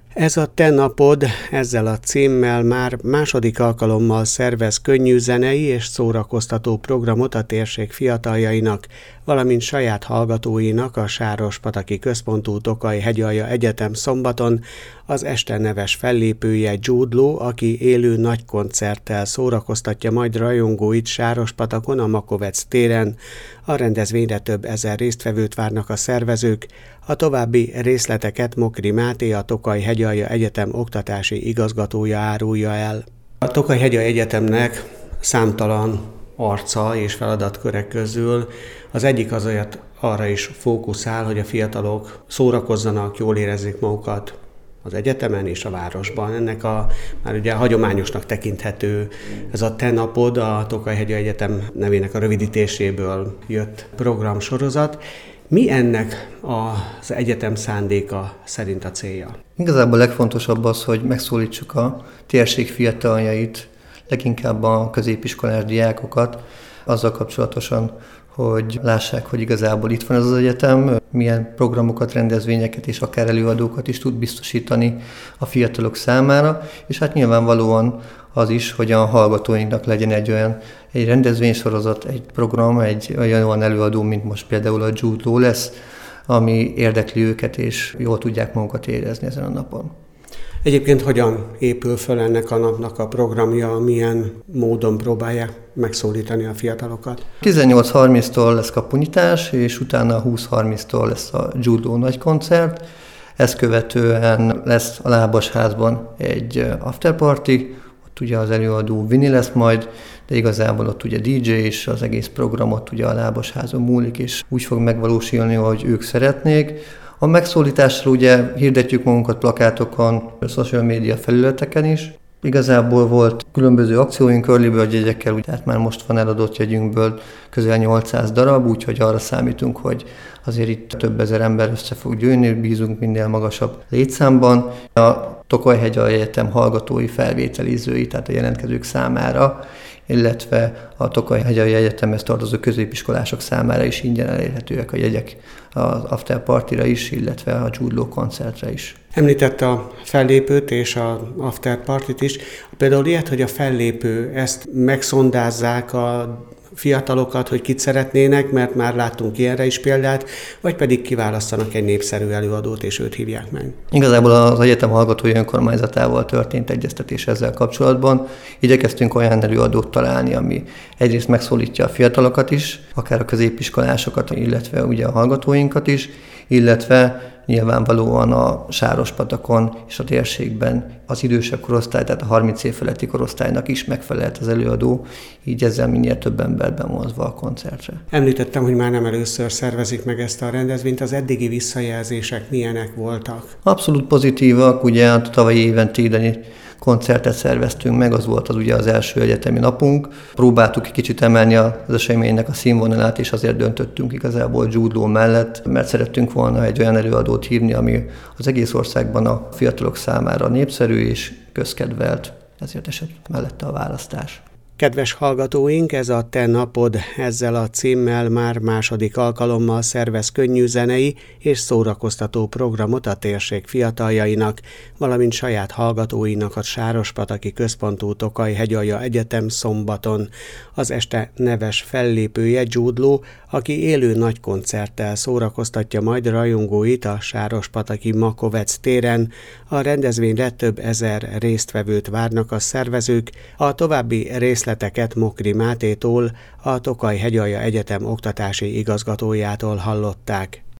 Ez a Te napod ezzel a címmel már második alkalommal szervez könnyű zenei és szórakoztató programot a térség fiataljainak, valamint saját hallgatóinak a Sárospataki Központú Tokaj-Hegyalja Egyetem szombaton. Az este neves fellépője Jude Law, aki élő nagy koncerttel szórakoztatja majd rajongóit Sárospatakon, a Makovecz téren. A rendezvényre több ezer résztvevőt várnak a szervezők. A további részleteket Mokri Máté, a Tokaj-Hegyalja Egyetem oktatási igazgatója árulja el. A Tokaj-Hegyalja Egyetemnek számtalan arca és feladatkörek közül az egyik azért arra is fókuszál, hogy a fiatalok szórakozzanak, jól érezzék magukat az egyetemen és a városban. Ennek már ugye hagyományosnak tekinthető ez a Te napod, a Tokaj-Hegyalja Egyetem nevének a rövidítéséből jött programsorozat. Mi ennek az egyetem szándéka szerint a célja? Igazából a legfontosabb az, hogy megszólítsuk a térség fiataljait, leginkább a középiskolás diákokat, azzal kapcsolatosan, hogy lássák, hogy igazából itt van ez az egyetem, milyen programokat, rendezvényeket és akár előadókat is tud biztosítani a fiatalok számára, és hát nyilvánvalóan az is, hogy a hallgatóinknak legyen egy rendezvénysorozat, egy program, egy olyan előadó, mint most például a Jude Law lesz, ami érdekli őket, és jól tudják magukat érezni ezen a napon. Egyébként hogyan épül föl ennek a napnak a programja, milyen módon próbálják megszólítani a fiatalokat? 18:30-tól lesz kapunyitás, és utána 20:30-tól lesz a Jude Law nagy koncert. Ezt követően lesz a Lábasházban egy afterparty, ott ugye az előadó Vini lesz majd, de igazából ott ugye DJ és az egész programot ugye a Lábasházon múlik, és úgy fog megvalósulni, ahogy ők szeretnék. A megszólításra ugye hirdetjük magunkat plakátokon, social media felületeken is. Igazából volt különböző akcióink early bird jegyekkel, tehát már most van eladott jegyünkből közel 800 darab, úgyhogy arra számítunk, hogy azért itt több ezer ember össze fog gyűlni, bízunk minél magasabb létszámban. A Tokaj-Hegyalja Egyetem hallgatói felvételizői, tehát a jelentkezők számára, illetve a Tokaj-Hegyalja Egyetemhez tartozó középiskolások számára is ingyen elérhetőek a jegyek az after partyra is, illetve a Jude Law koncertre is. Említette a fellépőt és az after partyt is. Például ilyet, hogy a fellépő ezt megszondázzák a fiatalokat, hogy kit szeretnének, mert már láttunk ilyenre is példát, vagy pedig kiválasztanak egy népszerű előadót, és őt hívják meg. Igazából az egyetem hallgatói önkormányzatával történt egyeztetés ezzel kapcsolatban. Igyekeztünk olyan előadót találni, ami egyrészt megszólítja a fiatalokat is, akár a középiskolásokat, illetve ugye a hallgatóinkat is, illetve nyilvánvalóan a Sárospatakon és a térségben az idősebb korosztály, tehát a 30 év feletti korosztálynak is megfelelt az előadó, így ezzel minél több ember bemozva a koncertre. Említettem, hogy már nem először szervezik meg ezt a rendezvényt, az eddigi visszajelzések milyenek voltak? Abszolút pozitívak, ugye a tavalyi évente ideni koncertet szerveztünk meg, az volt ugye az első egyetemi napunk. Próbáltuk kicsit emelni az eseménynek a színvonalát, és azért döntöttünk igazából Jude Law mellett, mert szerettünk volna egy olyan előadót hívni, ami az egész országban a fiatalok számára népszerű és közkedvelt, ezért esett mellette a választás. Kedves hallgatóink, ez a Te napod ezzel a címmel már második alkalommal szervez könnyű zenei és szórakoztató programot a térség fiataljainak, valamint saját hallgatóinak a Sárospataki Központú Tokaj-Hegyalja Egyetem szombaton. Az este neves fellépője Jude Law, aki élő nagy koncerttel szórakoztatja majd rajongóit a Sárospataki Makovecz téren. A rendezvényre több ezer résztvevőt várnak a szervezők. A további részleteket Mokri Mátétól, a Tokaj-Hegyalja Egyetem oktatási igazgatójától hallották.